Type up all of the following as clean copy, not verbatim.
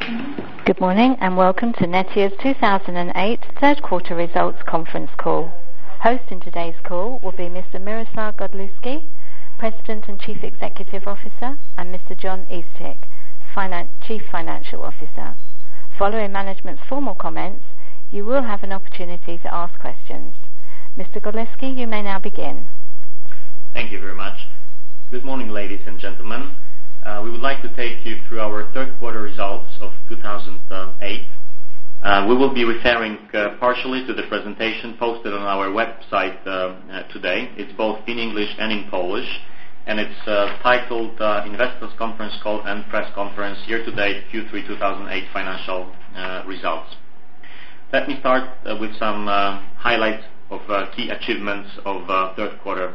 Good morning and welcome to Netia's 2008 third quarter results conference call. Hosting today's call will be Mr. Miroslav Godlewski, President and Chief Executive Officer, and Mr. John Eastick, Chief Financial Officer. Following management's formal comments, you will have an opportunity to ask questions. Mr. Godlewski, you may now begin. Thank you very much. Good morning, ladies and gentlemen. We would like to take you through our third quarter results of 2008. We will be referring partially to the presentation posted on our website today. It's both in English and in Polish, and it's titled Investors Conference Call and Press Conference Year-to-Date Q3 2008 Financial Results. Let me start with some highlights of key achievements of third quarter.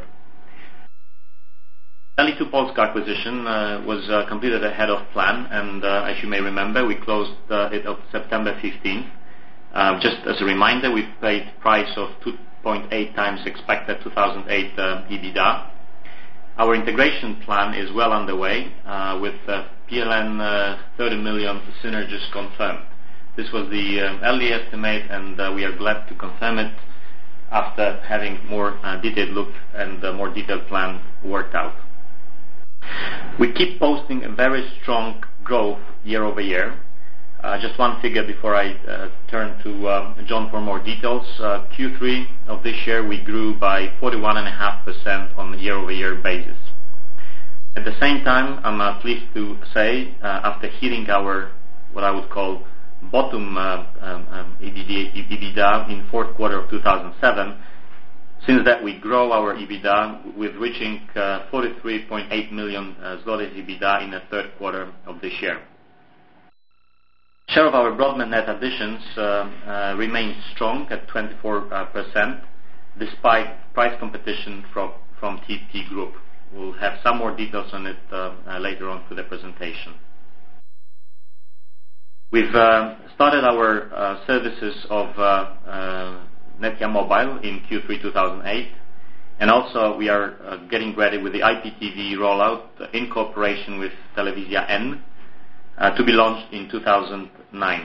Tele2 Polska acquisition was completed ahead of plan, and as you may remember, we closed it on September 15th. Just as a reminder, we paid price of 2.8 times expected 2008 EBITDA. Our integration plan is well underway with PLN 30 million synergies confirmed. This was the early estimate, and we are glad to confirm it after having more detailed look and more detailed plan worked out. We keep posting a very strong growth year over year. Just one figure before I turn to John for more details. Q3 of this year we grew by 41.5% on a year-over-year basis. At the same time, I'm pleased to say, after hitting our, what I would call, bottom EBITDA in fourth quarter of 2007, since that we grow our EBITDA with reaching 43.8 million zlotys EBITDA in the third quarter of this year. Share of our broadband net additions remains strong at 24%, despite price competition from TP Group. We'll have some more details on it later on through the presentation. We've started our services of Netia Mobile in Q3 2008, and also we are getting ready with the IPTV rollout in cooperation with Telewizja N to be launched in 2009.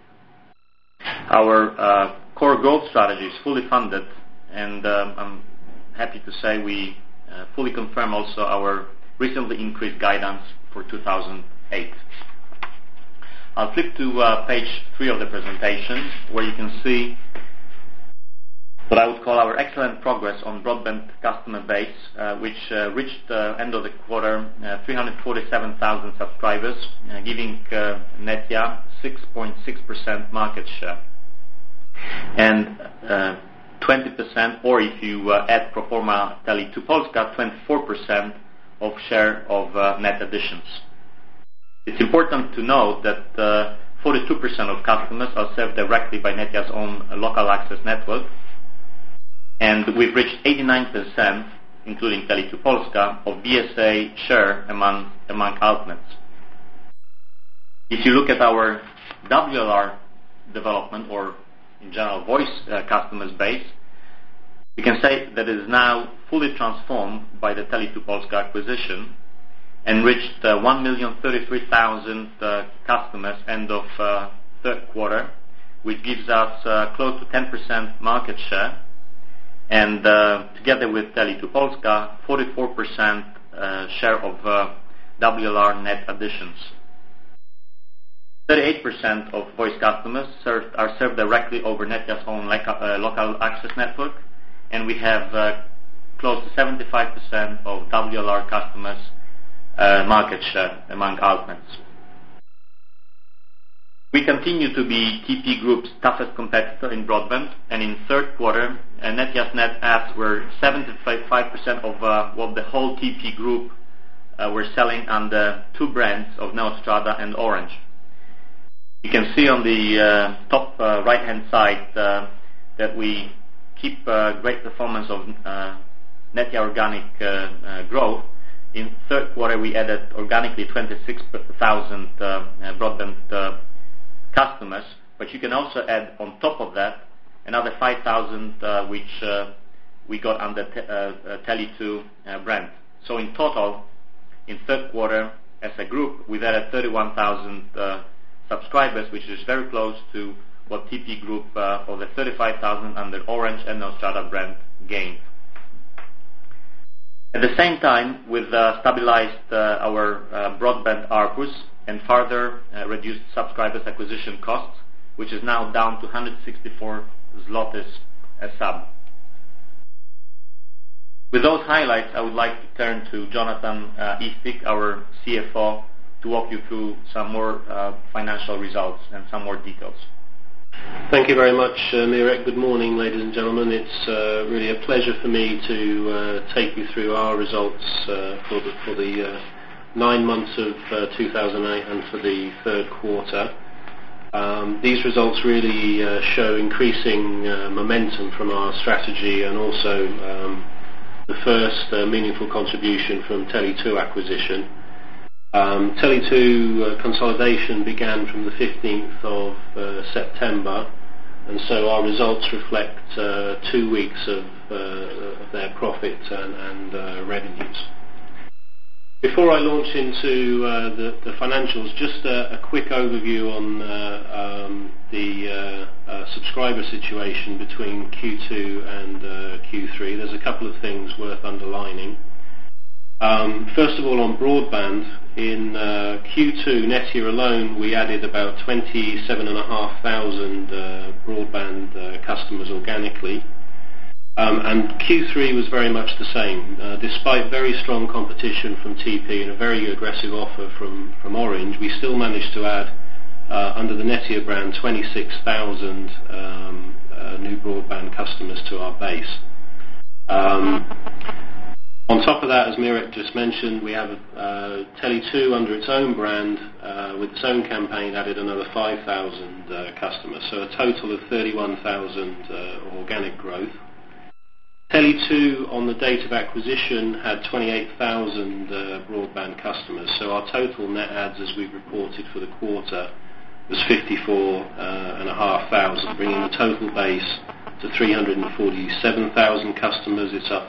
Our core growth strategy is fully funded, and I'm happy to say we fully confirm also our recently increased guidance for 2008. I'll flip to page 3 of the presentation, where you can see what I would call our excellent progress on broadband customer base, which reached end of the quarter 347,000 subscribers, giving Netia 6.6% market share, and 20%, or if you add pro forma Tele2 Polska, 24% of share of net additions. It's important to note that 42% of customers are served directly by Netia's own local access network, and we've reached 89%, including Tele2 Polska, of BSA share among outlets. If you look at our WLR development, or in general voice customers base, we can say that it is now fully transformed by the Tele2 Polska acquisition and reached 1,033,000 customers end of third quarter, which gives us close to 10% market share, and together with Tele2 Polska, 44% share of WLR net additions. 38% of voice customers are served directly over Netia's own local access network, and we have close to 75% of WLR customers market share among outlets. We continue to be TP Group's toughest competitor in broadband, and in third quarter, Netia's net adds were 75% of what the whole TP Group were selling under two brands of Neostrada and Orange. You can see on the top right-hand side that we keep great performance of Netia organic growth. In third quarter, we added organically 26,000 broadband customers, but you can also add on top of that another 5,000 which we got under Tele2 brand. So in total, in third quarter, as a group, we've added 31,000 subscribers, which is very close to what TP Group for the 35,000 under Orange and Neostrata brand gained. At the same time, we've stabilized our broadband ARPUs and further reduced subscribers acquisition costs, which is now down to 164 zlotys a sub. With those highlights, I would like to turn to Jonathan Eastick, our CFO, to walk you through some more financial results and some more details. Thank you very much, Mirek. Good morning, ladies and gentlemen. It's really a pleasure for me to take you through our results for the 9 months of 2008 and for the third quarter. These results really show increasing momentum from our strategy and also the first meaningful contribution from Tele2 acquisition. Tele2 consolidation began from the 15th of September, and so our results reflect 2 weeks of their profit and revenues. Before I launch into the financials, just a quick overview on the subscriber situation between Q2 and Q3. There's a couple of things worth underlining. First of all, on broadband, in Q2 Netia alone, we added about 27,500 broadband customers organically. And Q3 was very much the same. Despite very strong competition from TP and a very aggressive offer from Orange, we still managed to add, under the Netia brand, 26,000 new broadband customers to our base. On top of that, as Mirek just mentioned, we have Tele2 under its own brand, with its own campaign, added another 5,000 customers, so a total of 31,000 organic growth. Tele2, on the date of acquisition, had 28,000 broadband customers, so our total net adds, as we've reported for the quarter, was 54,500, bringing the total base to 347,000 customers. It's up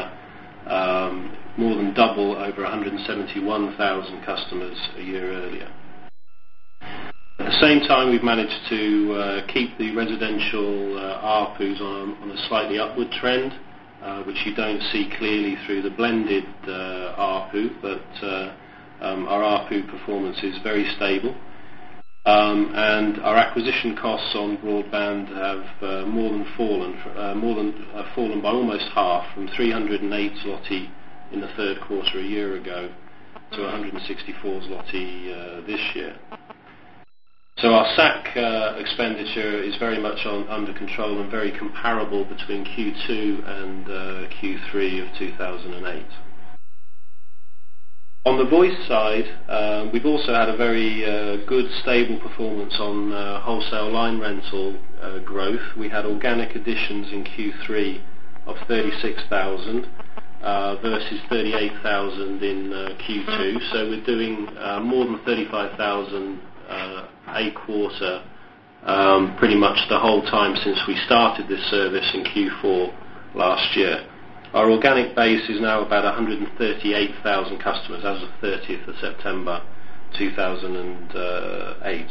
more than double, over 171,000 customers a year earlier. At the same time, we've managed to keep the residential ARPUs on a slightly upward trend, which you don't see clearly through the blended ARPU, but our ARPU performance is very stable. And our acquisition costs on broadband have fallen by almost half, from 308 zloty in the third quarter a year ago to 164 zloty this year. So our SAC expenditure is very much under control and very comparable between Q2 and Q3 of 2008. On the voice side, we've also had a very good, stable performance on wholesale line rental growth. We had organic additions in Q3 of 36,000 versus 38,000 in Q2. So we're doing more than 35,000 a quarter pretty much the whole time since we started this service in Q4 last year. Our organic base is now about 138,000 customers as of 30th of September 2008.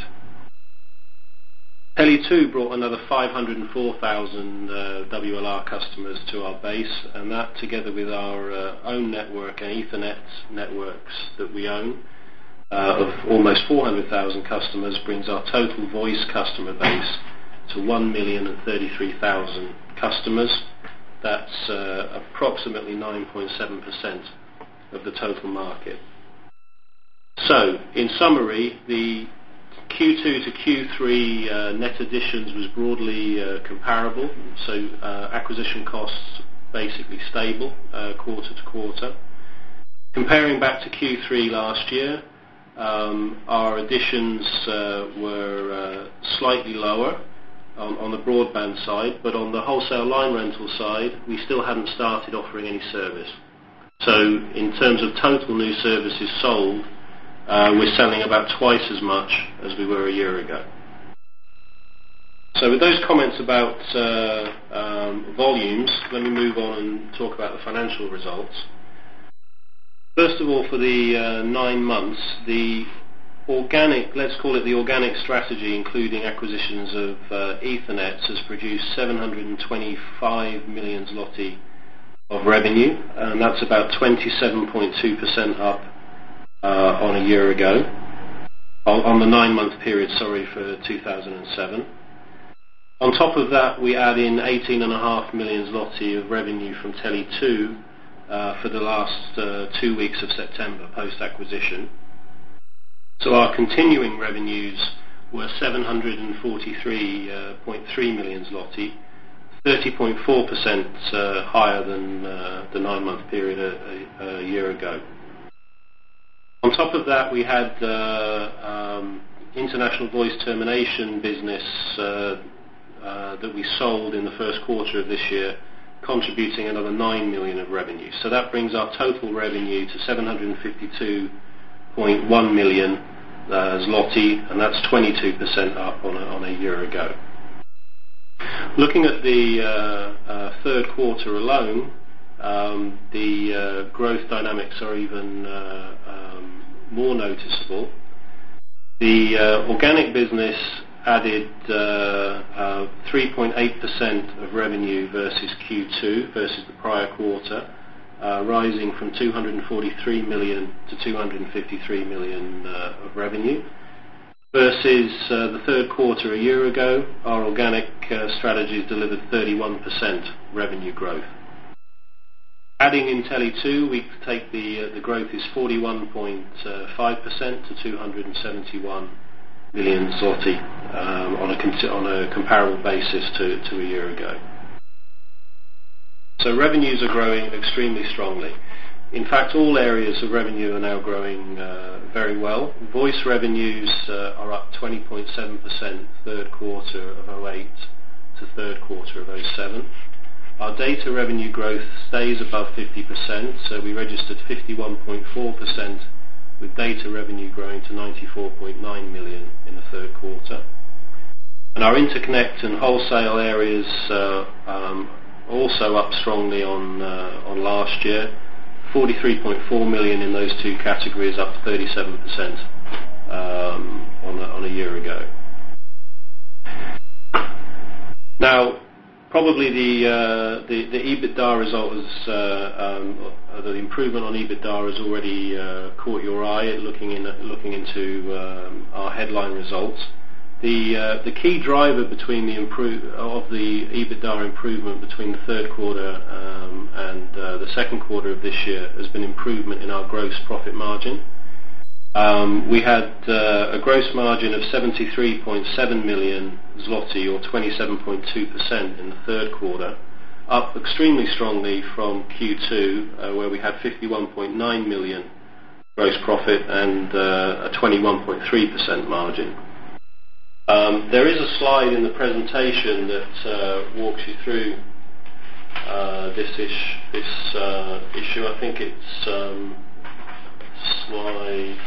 Tele2 brought another 504,000 WLR customers to our base, and that, together with our own network and Ethernet networks that we own, of almost 400,000 customers, brings our total voice customer base to 1,033,000 customers. That's approximately 9.7% of the total market. So, in summary, the Q2 to Q3 net additions was broadly comparable, so acquisition costs basically stable quarter to quarter. Comparing back to Q3 last year, our additions were slightly lower on the broadband side, but on the wholesale line rental side, we still hadn't started offering any service. So in terms of total new services sold, we're selling about twice as much as we were a year ago. So with those comments about volumes, let me move on and talk about the financial results. First of all, for the 9 months, the organic, let's call it the organic strategy, including acquisitions of Ethernet, has produced 725 million zloty of revenue, and that's about 27.2% up on a year ago, on the 9-month period, for 2007. On top of that, we add in 18.5 million zloty of revenue from Tele2 for the last 2 weeks of September post-acquisition. So our continuing revenues were 743.3 million zloty, 30.4% higher than the 9-month period a year ago. On top of that, we had international voice termination business that we sold in the first quarter of this year, contributing another 9 million of revenue. So that brings our total revenue to 752.1 million zloty, and that's 22% up on a year ago. Looking at the third quarter alone, the growth dynamics are even more noticeable. The organic business added 3.8% of revenue versus Q2, versus the prior quarter, rising from 243 million to 253 million of revenue. Versus the third quarter a year ago, our organic strategies delivered 31% revenue growth. Adding in Tele2, we take the growth is 41.5% to 271 million zloty on a comparable basis to a year ago. So revenues are growing extremely strongly. In fact, all areas of revenue are now growing very well. Voice revenues are up 20.7% third quarter of 2008 to third quarter of 2007. Our data revenue growth stays above 50%, so we registered 51.4%, with data revenue growing to 94.9 million in the third quarter. And our interconnect and wholesale areas also up strongly on last year. 43.4 million in those two categories, up 37% on a year ago. Now, probably the EBITDA result the improvement on EBITDA has already caught your eye looking into our headline results. The key driver between of the EBITDA improvement between the third quarter and the second quarter of this year has been improvement in our gross profit margin. We had a gross margin of 73.7 million zloty, or 27.2% in the third quarter, up extremely strongly from Q2, where we had 51.9 million gross profit and a 21.3% margin. There is a slide in the presentation that walks you through this issue. I think it's slide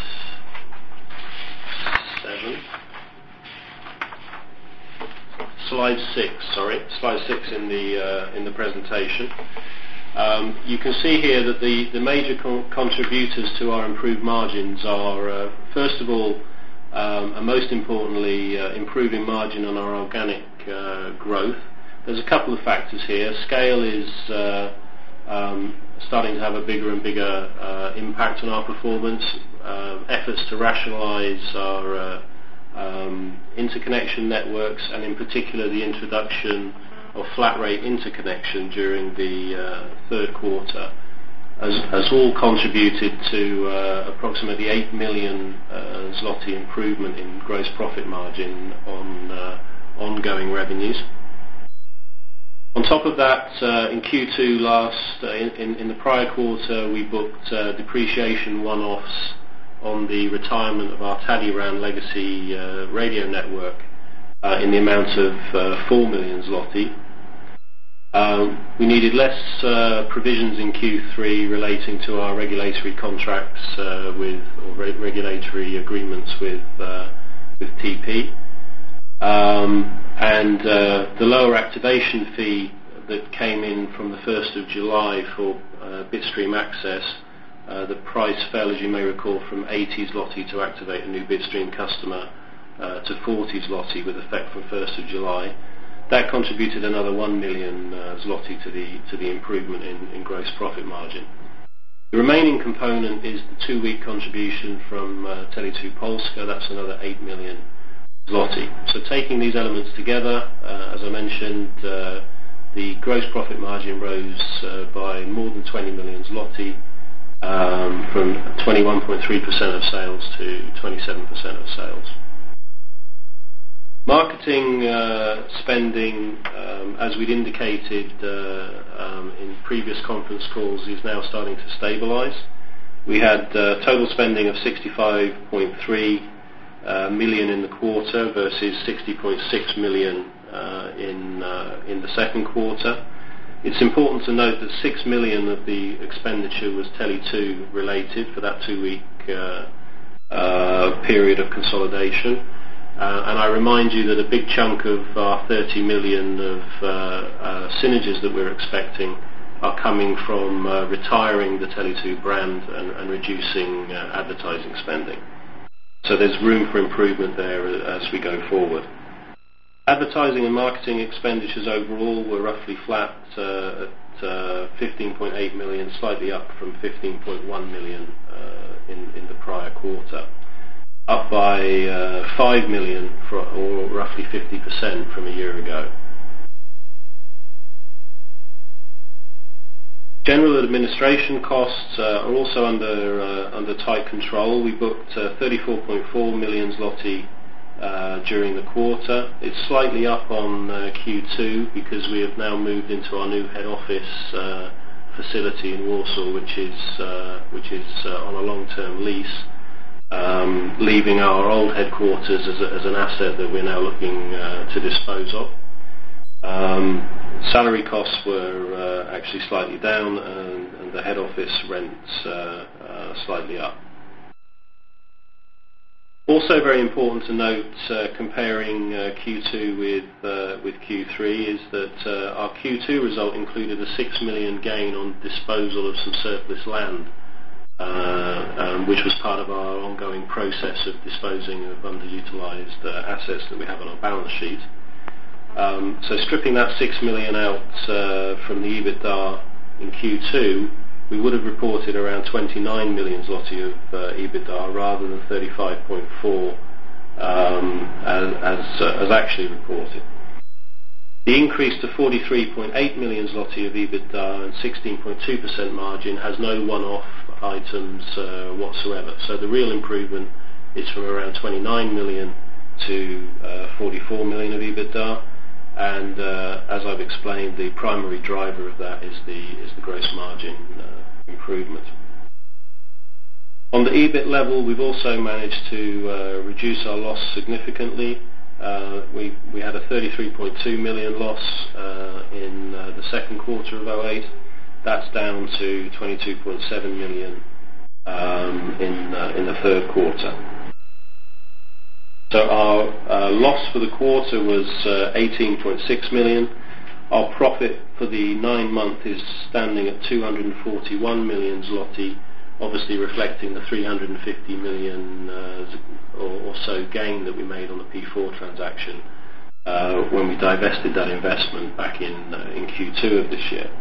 6 in the presentation. You can see here that the major contributors to our improved margins are, first of all, and most importantly, improving margin on our organic growth. There's a couple of factors here. Scale is starting to have a bigger and bigger impact on our performance. Efforts to rationalize our interconnection networks, and in particular the introduction of flat rate interconnection during the third quarter, has all contributed to approximately 8 million zloty improvement in gross profit margin on ongoing revenues. On top of that, in Q2 in the prior quarter, we booked depreciation one-offs on the retirement of our Tadiran legacy radio network in the amount of 4 million zloty. We needed less provisions in Q3 relating to our regulatory contracts or regulatory agreements with TP. And the lower activation fee that came in from the 1st of July for Bitstream Access The price fell, as you may recall, from 80 zloty to activate a new Bitstream customer to 40 zloty with effect from 1st of July. That contributed another 1 million zloty to the improvement in gross profit margin. The remaining component is the 2-week contribution from Tele2 Polska. That's another 8 million zloty. So taking these elements together, as I mentioned, the gross profit margin rose by more than 20 million zloty, from 21.3% of sales to 27% of sales. Marketing spending, as we'd indicated in previous conference calls, is now starting to stabilise. We had total spending of 65.3 million in the quarter versus 60.6 million in the second quarter. It's important to note that 6 million of the expenditure was Tele2 related for that 2-week period of consolidation. And I remind you that a big chunk of our 30 million of synergies that we're expecting are coming from retiring the Tele2 brand and reducing advertising spending. So there's room for improvement there as we go forward. Advertising and marketing expenditures overall were roughly flat at 15.8 million, slightly up from 15.1 million in the prior quarter, up by 5 million, or roughly 50% from a year ago. General administration costs are also under tight control. We booked 34.4 million zloty during the quarter. It's slightly up on Q2 because we have now moved into our new head office facility in Warsaw, which is on a long-term lease, leaving our old headquarters as an asset that we're now looking to dispose of. Salary costs were actually slightly down, and the head office rents slightly up. Also very important to note, comparing Q2 with Q3, is that our Q2 result included a 6 million gain on disposal of some surplus land, which was part of our ongoing process of disposing of underutilised assets that we have on our balance sheet. So stripping that 6 million out from the EBITDA in Q2, we would have reported around 29 million zloty of EBITDA rather than 35.4 as actually reported. The increase to 43.8 million zloty of EBITDA and 16.2% margin has no one-off items whatsoever. So the real improvement is from around 29 million to 44 million of EBITDA, and as I've explained, the primary driver of that is the gross margin improvement. On the EBIT level, we've also managed to reduce our loss significantly. We had a 33.2 million loss in the second quarter of 2008. That's down to 22.7 million in the third quarter. So our loss for the quarter was 18.6 million. Our profit for the 9 months is standing at 241 million zloty, obviously reflecting the 350 million or so gain that we made on the P4 transaction when we divested that investment back in Q2 of this year.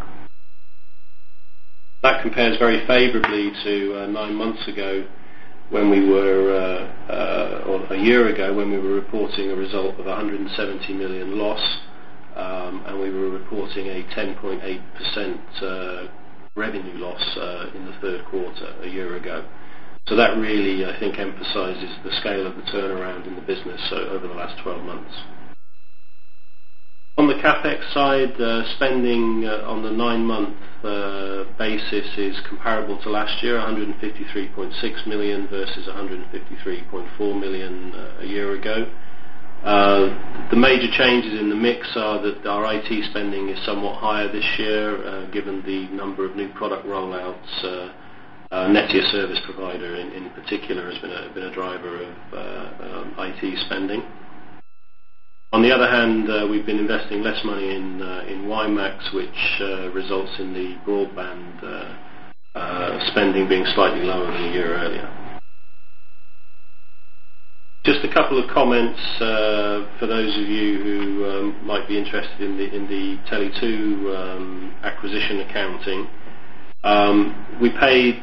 That compares very favourably to 9 months ago, when we were, or a year ago, when we were reporting a result of 170 million loss, and we were reporting a 10.8% revenue loss in the third quarter a year ago. So that really, I think, emphasises the scale of the turnaround in the business over the last 12 months. On the CapEx side, spending on the 9-month basis is comparable to last year, 153.6 million versus 153.4 million a year ago. The major changes in the mix are that our IT spending is somewhat higher this year, given the number of new product rollouts. Netia Service Provider in particular has been a driver of IT spending. On the other hand, we've been investing less money in WiMAX, which results in the broadband spending being slightly lower than a year earlier. Just a couple of comments for those of you who might be interested in the Tele2 acquisition accounting. We paid,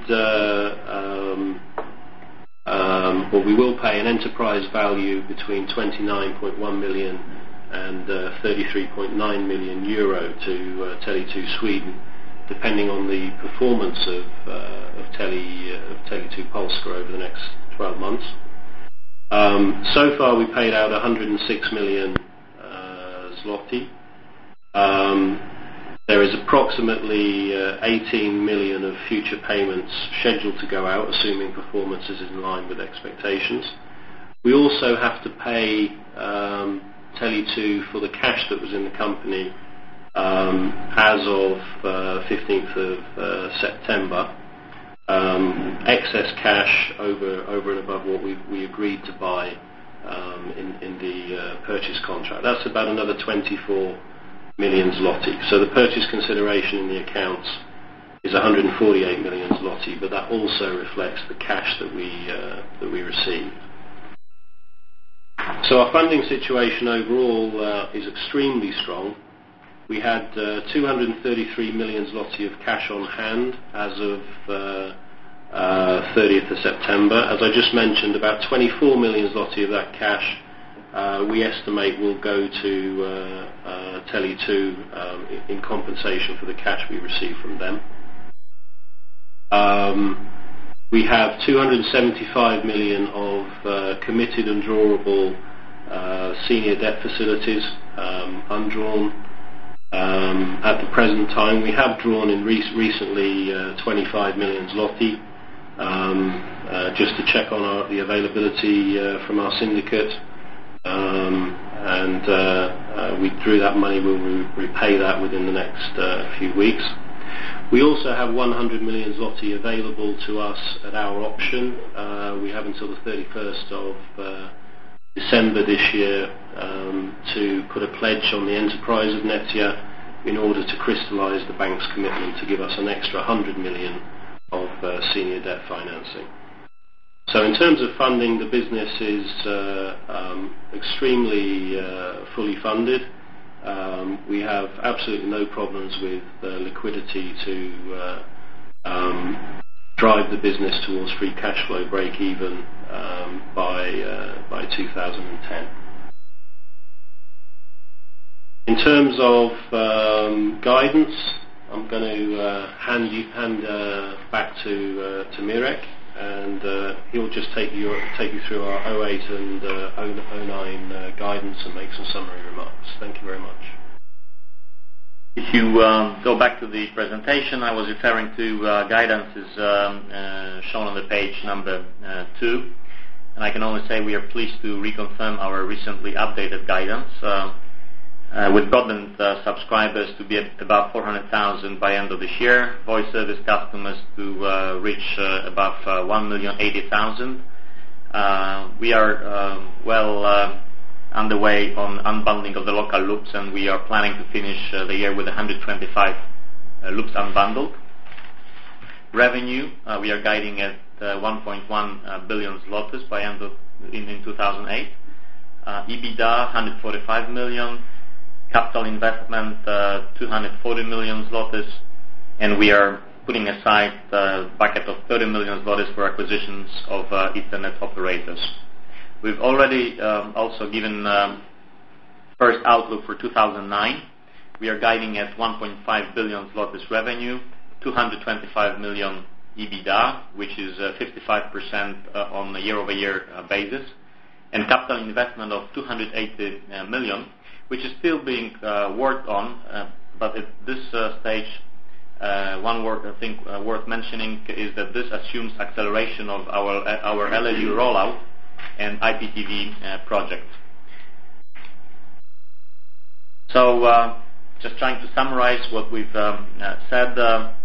or we will pay an enterprise value between 29.1 million and 33.9 million euro to Tele2 Sweden, depending on the performance of Tele2 Polska over the next 12 months. So far we paid out 106 million zloty. There is approximately 18 million of future payments scheduled to go out, assuming performance is in line with expectations. We also have to pay Tele2 for the cash that was in the company as of 15th of September. Excess cash over and above what we agreed to buy in the purchase contract. That's about another 24 million zloty. So the purchase consideration in the accounts is 148 million zloty, but that also reflects the cash that we received. So our funding situation overall is extremely strong. We had 233 million zloty of cash on hand as of 30th of September. As I just mentioned, about 24 million zloty of that cash we estimate will go to Tele2 in compensation for the cash we receive from them. We have 275 million of committed and drawable senior debt facilities undrawn. At the present time, we have drawn in recently 25 million zloty just to check on the availability from our syndicate, and we drew that money. We'll repay that within the next few weeks. We also have 100 million zloty available to us at our option. We have until the 31st of December this year to put a pledge on the enterprise of Netia in order to crystallize the bank's commitment to give us an extra 100 million of senior debt financing. So in terms of funding, the business is extremely fully funded. We have absolutely no problems with liquidity to drive the business towards free cash flow break even by 2010. In terms of guidance, I'm going to hand back to Mirek, and he'll just take you through our 08 and 09 guidance and make some summary remarks. Thank you very much. If you go back to the presentation, I was referring to guidance is shown on the page number 2, and I can only say we are pleased to reconfirm our recently updated guidance with broadband subscribers to be at about 400,000 by end of this year, voice service customers to reach above 1,080,000. We are well underway on unbundling of the local loops, and we are planning to finish the year with 125 loops unbundled. Revenue, we are guiding at 1.1 billion zlotys by end of in 2008. EBITDA 145 million. Capital investment 240 million zlotys, and we are putting aside a bucket of 30 million zlotys for acquisitions of Ethernet operators. We've already also given first outlook for 2009. We are guiding at 1.5 billion zlotys revenue, 225 million EBITDA, which is 55% on a year-over-year basis, and capital investment of 280 million, which is still being worked on, but at this stage, one word I think worth mentioning is that this assumes acceleration of our LLU rollout and IPTV project. So, just trying to summarize what we've said.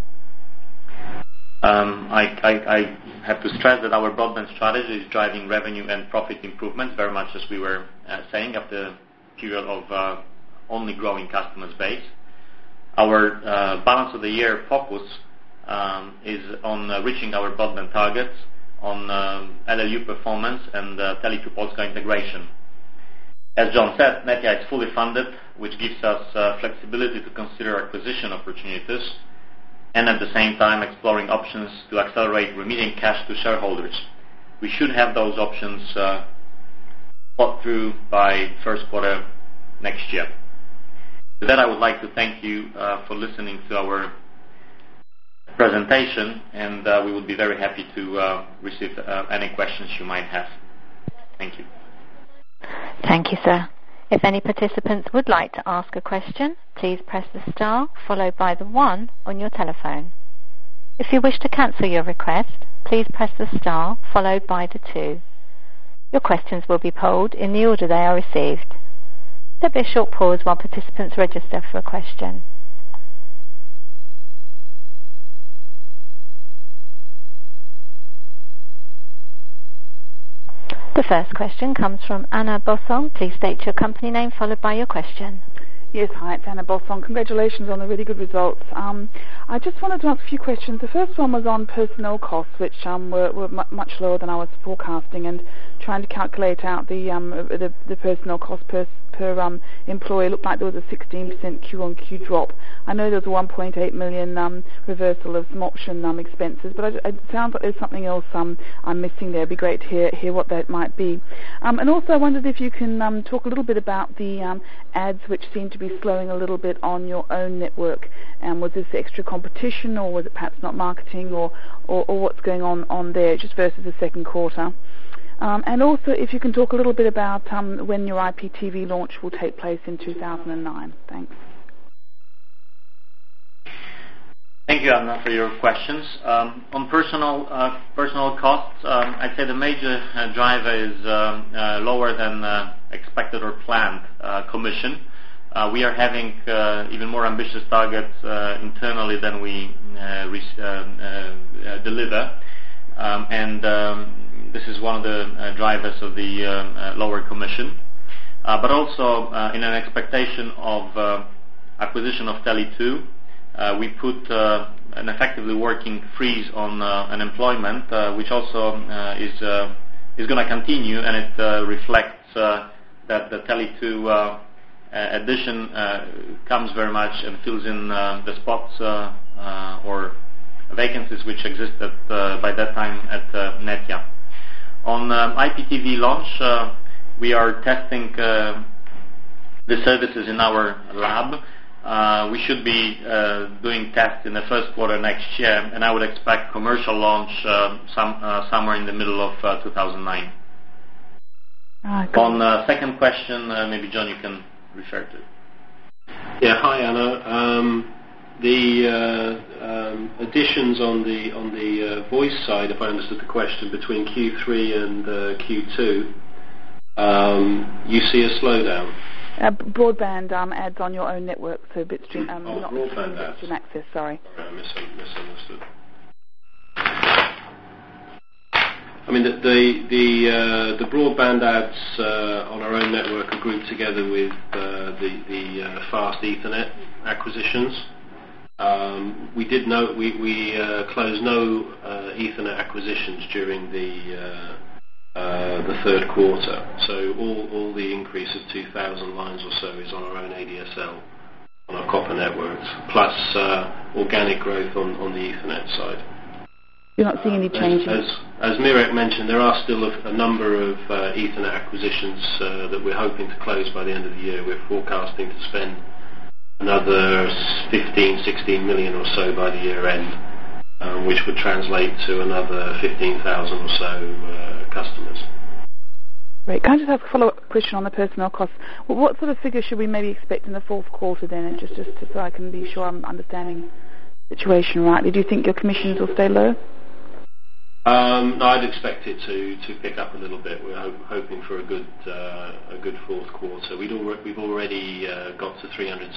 I have to stress that our broadband strategy is driving revenue and profit improvements, very much as we were saying after a period of only growing customers base. Our balance of the year focus is on reaching our broadband targets, on LLU performance, and Tele2 Polska integration. As John said, Netia is fully funded, which gives us flexibility to consider acquisition opportunities, and at the same time exploring options to accelerate remitting cash to shareholders. We should have those options thought through by first quarter next year. With that, I would like to thank you for listening to our presentation, and we would be very happy to receive any questions you might have. Thank you. Thank you, sir. If any participants would like to ask a question, please press the star followed by the 1 on your telephone. If you wish to cancel your request, please press the star followed by the 2. Your questions will be polled in the order they are received. There'll be a short pause while participants register for a question. The first question comes from Anna Bossong. Please state your company name followed by your question. Yes, hi, it's Anna Bossong. Congratulations on the really good results. I just wanted to ask a few questions. The first one was on personnel costs, which were much lower than I was forecasting, and trying to calculate out the personnel cost per employee. It looked like there was a 16% Q-on-Q drop. I know there's a 1.8 million reversal of some option expenses, but it sounds like there's something else I'm missing there. It'd be great to hear what that might be. And also I wondered if you can talk a little bit about the ads which seem to be slowing a little bit on your own network. Was this extra competition, or was it perhaps not marketing, or what's going on there, just versus the second quarter? And also, if you can talk a little bit about when your IPTV launch will take place in 2009. Thanks. Thank you, Anna, for your questions. On personal costs, I'd say the major driver is lower than expected or planned commission. We are having even more ambitious targets internally than we deliver, and this is one of the drivers of the lower commission. But also in an expectation of acquisition of Tele2, we put an effectively working freeze on unemployment, which also is going to continue, and it reflects that the Tele2 addition comes very much and fills in the spots or vacancies which existed by that time at Netia. On IPTV launch, we are testing the services in our lab. We should be doing tests in the first quarter next year, and I would expect commercial launch somewhere in the middle of 2009. On the second question, maybe John, you can refer to. Yeah, hi Anna. The additions on the voice side, if I understood the question, between Q3 and Q2, you see a slowdown. Broadband ads on your own network, so Bitstream, not broadband ads. Bitstream Access. Sorry. I misunderstood. I mean, the broadband ads on our own network are grouped together with the fast Ethernet acquisitions. We did note we closed no Ethernet acquisitions during the third quarter. So all the increase of 2,000 lines or so is on our own ADSL on our copper networks, plus organic growth on the Ethernet side. You're not seeing any changes? As Mirek mentioned, there are still a number of Ethernet acquisitions that we're hoping to close by the end of the year. We're forecasting to spend another 15-16 million or so by the year end, which would translate to another 15,000 or so customers. Great. Can I just have a follow-up question on the personnel costs? What sort of figure should we maybe expect in the fourth quarter then, and just so I can be sure I'm understanding the situation rightly? Do you think your commissions will stay low? No, I'd expect it to pick up a little bit. We're hoping for a good fourth quarter. We've already got to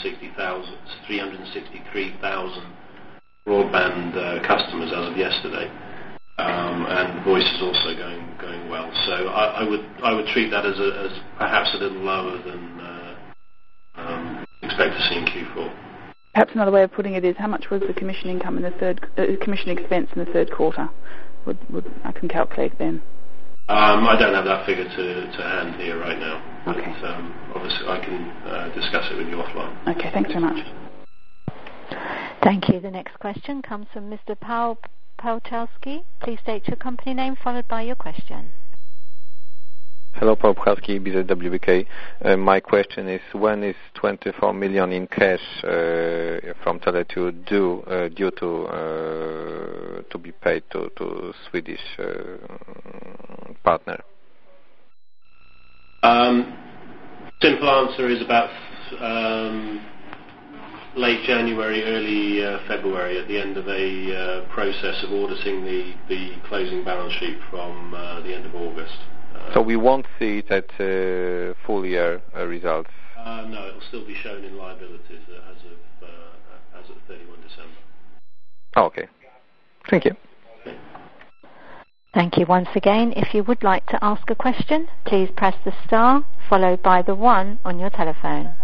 363,000 broadband customers as of yesterday, and voice is also going well. So I would treat that as perhaps a little lower than expect to see in Q4. Perhaps another way of putting it is, how much was the commission income in the commission expense in the third quarter? I can calculate then. I don't have that figure to hand here right now. Okay. But, obviously, I can discuss it with you offline. Okay, thanks very much. Thank you. The next question comes from Mr. Paul Puchalski. Please state your company name followed by your question. Hello, Paul Puchalski, BZWK. My question is, when is 24 million in cash from Tele2 due to be paid to Swedish partner? Simple answer is about late January, early February, at the end of a process of auditing the closing balance sheet from the end of August. So we won't see it at full year results? No, it will still be shown in liabilities as of 31 December. Okay. Thank you. Thank you once again. If you would like to ask a question, please press the star followed by the 1 on your telephone.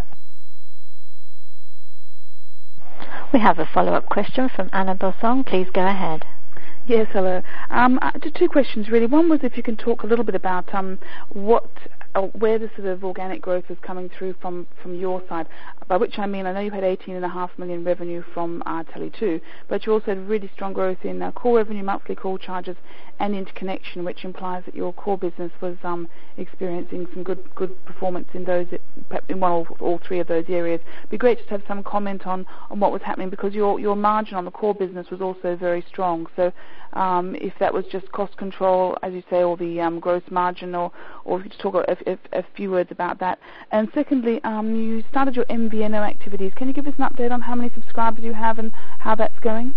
We have a follow-up question from Anna Bosson. Please go ahead. Yes, hello. Just two questions, really. One was if you can talk a little bit about where the sort of organic growth is coming through from your side, by which I mean I know you had 18.5 million revenue from Tele2, but you also had really strong growth in core revenue, monthly call charges, and interconnection, which implies that your core business was experiencing some good performance in those, in one or all three of those areas. It'd be great just to have some comment on what was happening, because your margin on the core business was also very strong. So if that was just cost control, as you say, or the gross margin, or if you could just talk a few words about that. And secondly, you started your MVNO activities. Can you give us an update on how many subscribers you have and how that's going?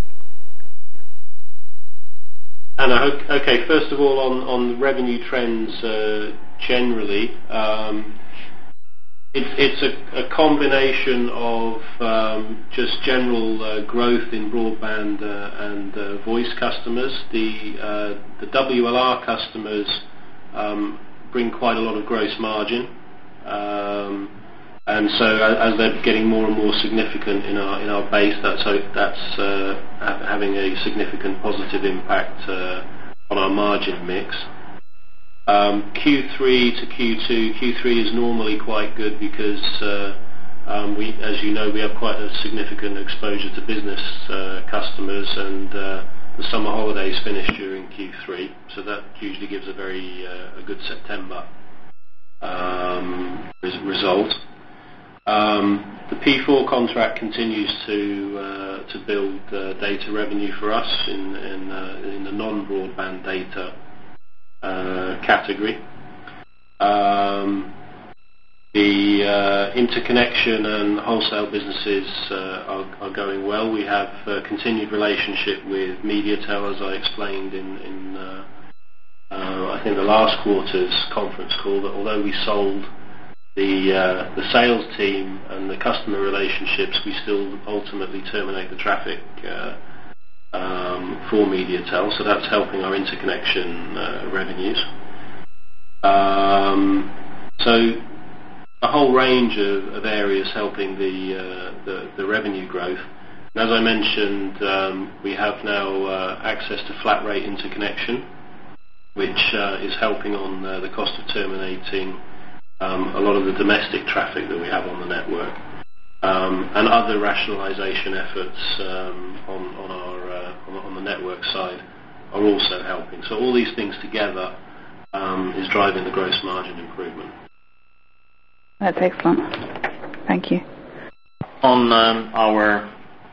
Anna, okay, first of all, on the revenue trends generally, it's a combination of just general growth in broadband and voice customers. The WLR customers bring quite a lot of gross margin, and so as they're getting more and more significant in our base, that's having a significant positive impact on our margin mix. Q3 to Q2 is normally quite good because as you know, we have quite a significant exposure to business customers, and the summer holidays finish during Q3, so that usually gives a good September result. The P4 contract continues to build data revenue for us in the non-broadband data category. The interconnection and wholesale businesses are going well. We have a continued relationship with Mediatel, as I explained in I think the last quarter's conference call, that although we sold the sales team and the customer relationships, we still ultimately terminate the traffic for Mediatel, so that's helping our interconnection revenues. So a whole range of areas helping the revenue growth. And as I mentioned, we have now access to flat rate interconnection, which is helping on the cost of terminating a lot of the domestic traffic that we have on the network, and other rationalization efforts on the network side are also helping. So all these things together is driving the gross margin improvement. That's excellent. Thank you. On our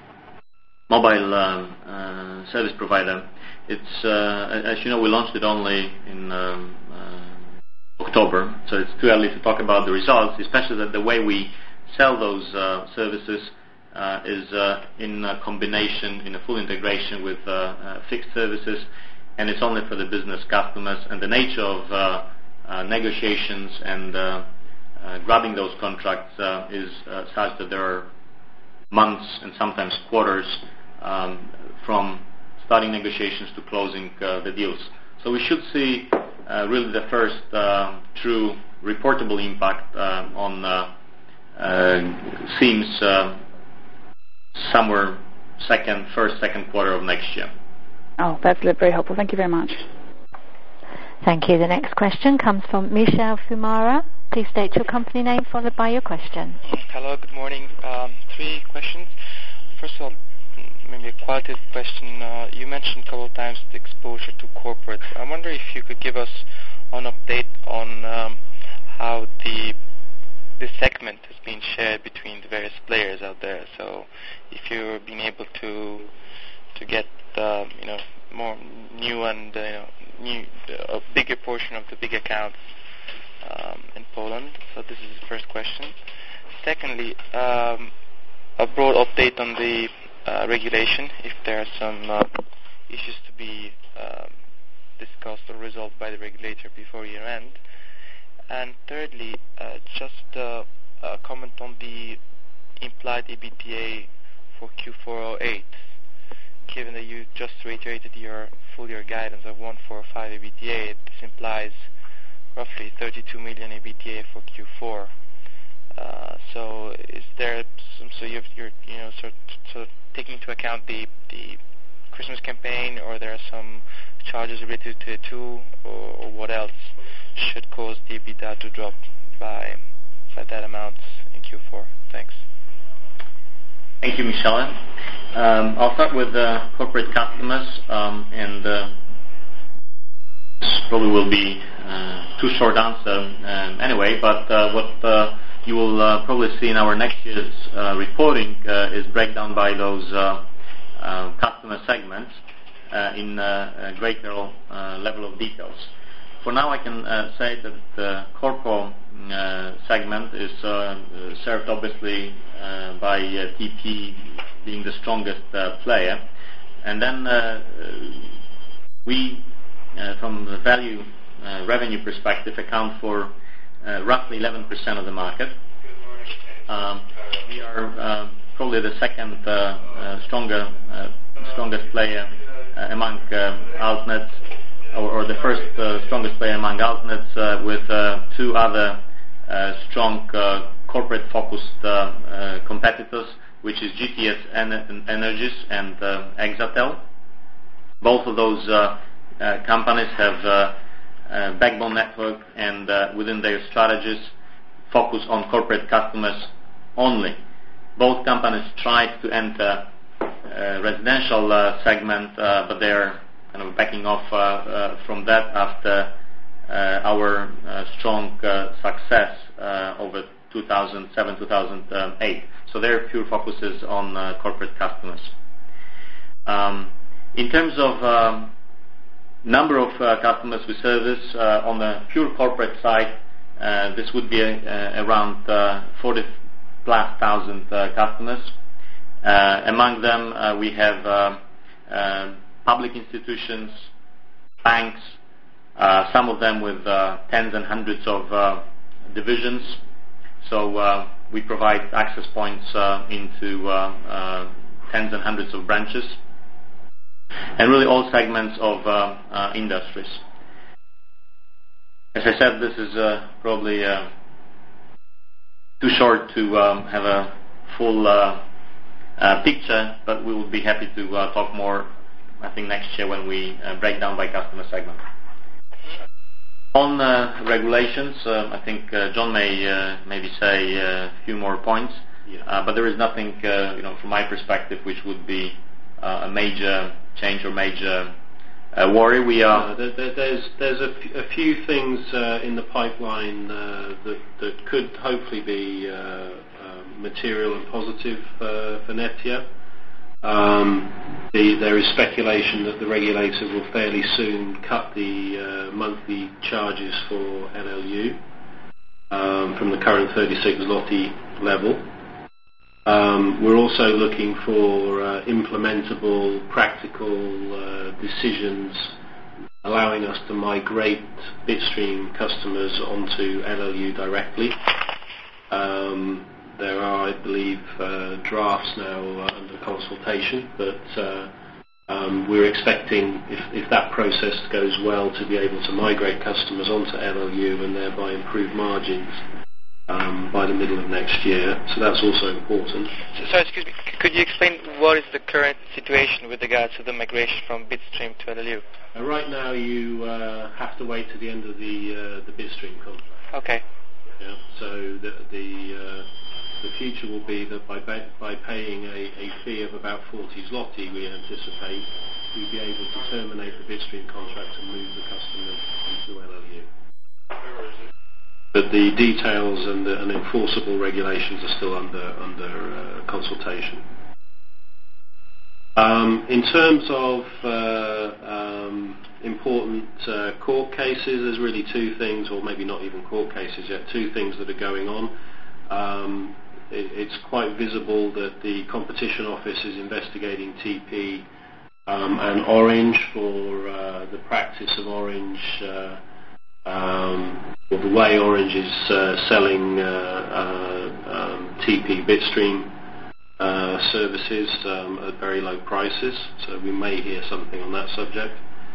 mobile service provider, it's as you know, we launched it only in October, so it's too early to talk about the results, especially that the way we sell those services is in a combination, in a full integration with fixed services, and it's only for the business customers, and the nature of negotiations and grabbing those contracts is such that there are months and sometimes quarters from starting negotiations to closing the deals. So we should see really the first true reportable impact on SIM's somewhere second quarter of next year. Oh, that's very helpful. Thank you very much. Thank you. The next question comes from Michel Fumara. Please state your company name followed by your question. Hello, good morning. 3 questions. First of all, maybe a qualitative question. You mentioned a couple of times the exposure to corporates. I wonder if you could give us an update on how this segment has been shared between the various players out there. So if you're being able to get more new and a bigger portion of the big accounts in Poland. So this is the first question. Secondly, a broad update on the regulation, if there are some issues to be discussed or resolved by the regulator before year end. And thirdly, just a comment on the implied EBITDA for Q4 08. Given that you just reiterated your full year guidance of 145 EBITDA, this implies roughly 32 million EBITDA for Q4. So is there some, so you're sort of taking into account the Christmas campaign, or there are some charges related to it too, or what else should cause the EBITDA to drop by that amount in Q4? Thanks. Thank you, Michel. I'll start with corporate customers, and this probably will be too short answer anyway, but what you will probably see in our next year's reporting is breakdown by those customer segments in a greater level of details. For now, I can say that the corporate segment is served obviously by TP being the strongest player, and then we, from the value revenue perspective, account for roughly 11% of the market. We are probably the second strongest player among altnets, or the first strongest player among altnets, with 2 other strong corporate-focused competitors, which is GTS Energies and Exatel. Both of those companies have a backbone network, and within their strategies focus on corporate customers only. Both companies tried to enter residential segment, but they're kind of backing off from that after our strong success over 2007-2008. So their pure focus is on corporate customers. In terms of number of customers we service on the pure corporate side, this would be around 40,000+ customers. Among them, we have public institutions, banks, some of them with tens and hundreds of divisions. So we provide access points into tens and hundreds of branches, and really all segments of industries. As I said, this is probably too short to have a full picture, but we will be happy to talk more, I think, next year when we break down by customer segment. On regulations, I think John may maybe say a few more points, but there is nothing, from my perspective, which would be a major change or major worry. We are there's a few things in the pipeline that could hopefully be material and positive for Netia. There is speculation that the regulator will fairly soon cut the monthly charges for NLU from the current 36 zloty level. We're also looking for implementable, practical decisions allowing us to migrate Bitstream customers onto NLU directly. There are, I believe, drafts now under consultation, but we're expecting, if that process goes well, to be able to migrate customers onto NLU and thereby improve margins. by the middle of next year. So that's also important. Sorry, excuse me. Could you explain what is the current situation with regards to the migration from Bitstream to LLU? Right now, you have to wait to the end of the Bitstream contract. Okay. Yeah. So the future will be that by paying a fee of about 40 zloty, we anticipate we'll be able to terminate the Bitstream contract and move the customer into LLU. But the details and enforceable regulations are still under consultation. In terms of important court cases, there's really two things, or maybe not even court cases yet, two things that are going on. It's quite visible that the Competition Office is investigating TP and Orange for the practice of Orange, or the way Orange is selling TP Bitstream services at very low prices. So we may hear something on that subject.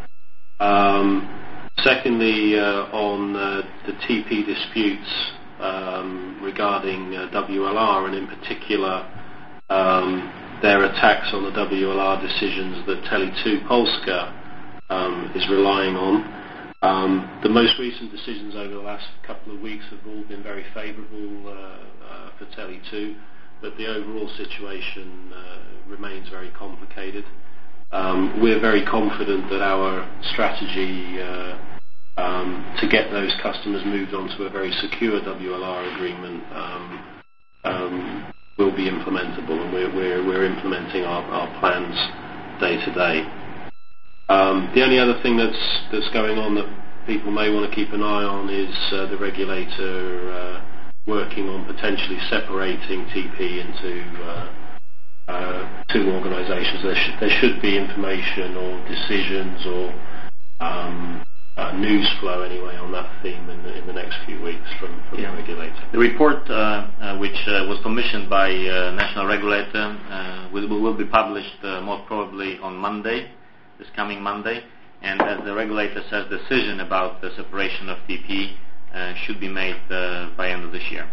Secondly, on the TP disputes regarding WLR, and in particular their attacks on the WLR decisions that Tele2 Polska is relying on. The most recent decisions over the last couple of weeks have all been very favourable for Tele2, but the overall situation remains very complicated. We're very confident that our strategy to get those customers moved onto a very secure WLR agreement will be implementable, and we're implementing our plans day to day. The only other thing that's going on that people may want to keep an eye on is the regulator working on potentially separating TP into two organisations. There should be information or decisions or news flow anyway on that theme in the next few weeks from the regulator. The report, which was commissioned by national regulator, will be published most probably on Monday, this coming Monday, and as the regulator says, decision about the separation of TP should be made by end of this year.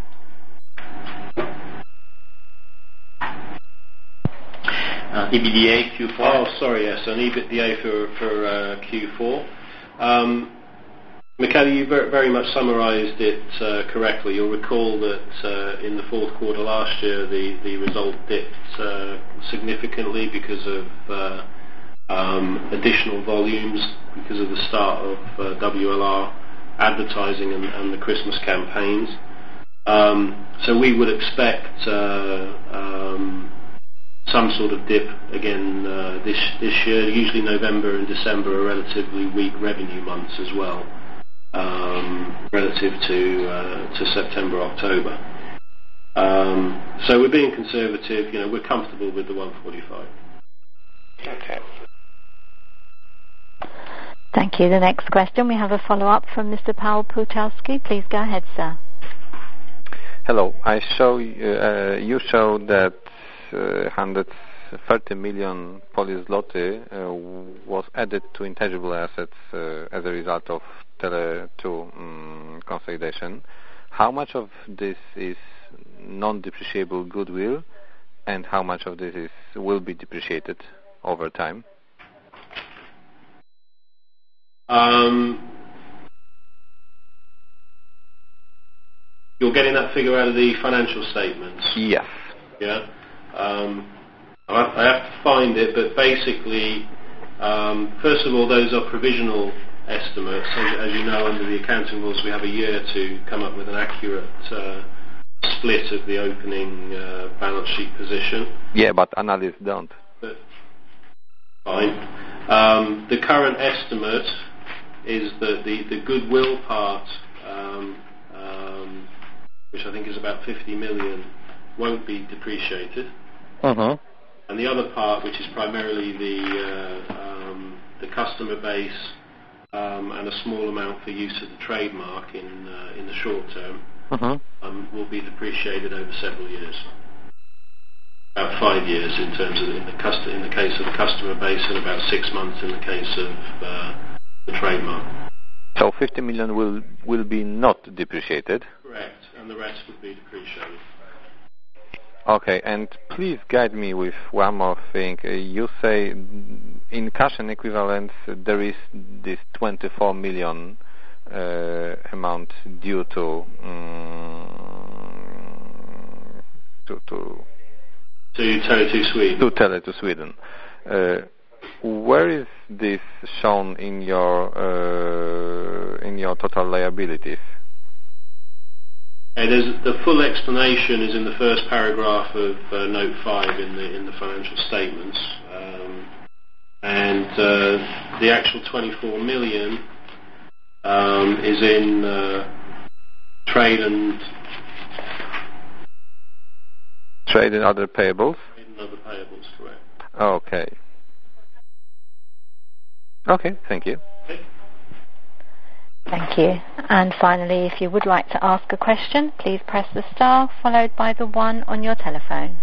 EBITDA Q4. Oh, sorry, yes, an EBITDA for Q4. Michele, you very much summarised it correctly. You'll recall that in the fourth quarter last year, the result dipped significantly because of additional volumes, because of the start of WLR advertising and the Christmas campaigns. So we would expect some sort of dip again this year. Usually November and December are relatively weak revenue months as well, relative to September, October. So we're being conservative. We're comfortable with the 145. Okay. Thank you. The next question, we have a follow-up from Mr. Paweł Puchalski. Please go ahead, sir. Hello. You show that 130 million Polish zloty was added to intangible assets as a result of Tele2 consolidation. How much of this is non-depreciable goodwill, and how much of this will be depreciated over time? You're getting that figure out of the financial statements? Yes. Yeah. I have to find it, but basically, first of all, those are provisional estimates. As you know, under the accounting rules, we have a year to come up with an accurate split of the opening balance sheet position. Yeah, but analysts don't. But, fine. The current estimate is that the goodwill part, which I think is about 50 million, won't be depreciated. Uh-huh. And the other part, which is primarily the customer base and a small amount for use of the trademark in the short term, uh-huh, will be depreciated over several years. About 5 years in terms of in the case of the customer base, and about 6 months in the case of the trademark. So 50 million will be not depreciated. Correct. and the rest would be depreciated. Okay, and please guide me with one more thing. You say in cash and equivalents there is this 24 million amount due to Tele2 Sweden. To Tele2 Sweden. Where is this shown in your total liabilities? The full explanation is in the first paragraph of note 5 in the financial statements, and the actual 24 million is in trade and other payables. Trade and other payables, correct. Okay. Okay. Thank you. Okay. Thank you. And finally, if you would like to ask a question, please press the star followed by the 1 on your telephone.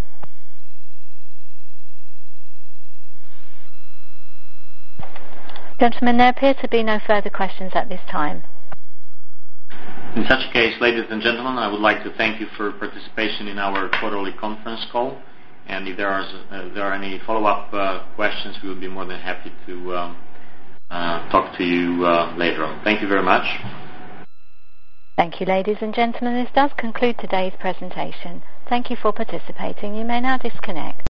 Gentlemen, there appear to be no further questions at this time. In such a case, ladies and gentlemen, I would like to thank you for participation in our quarterly conference call. And if there are any follow-up questions, we will be more than happy to talk to you later on. Thank you very much. Thank you, ladies and gentlemen. This does conclude today's presentation. Thank you for participating. You may now disconnect.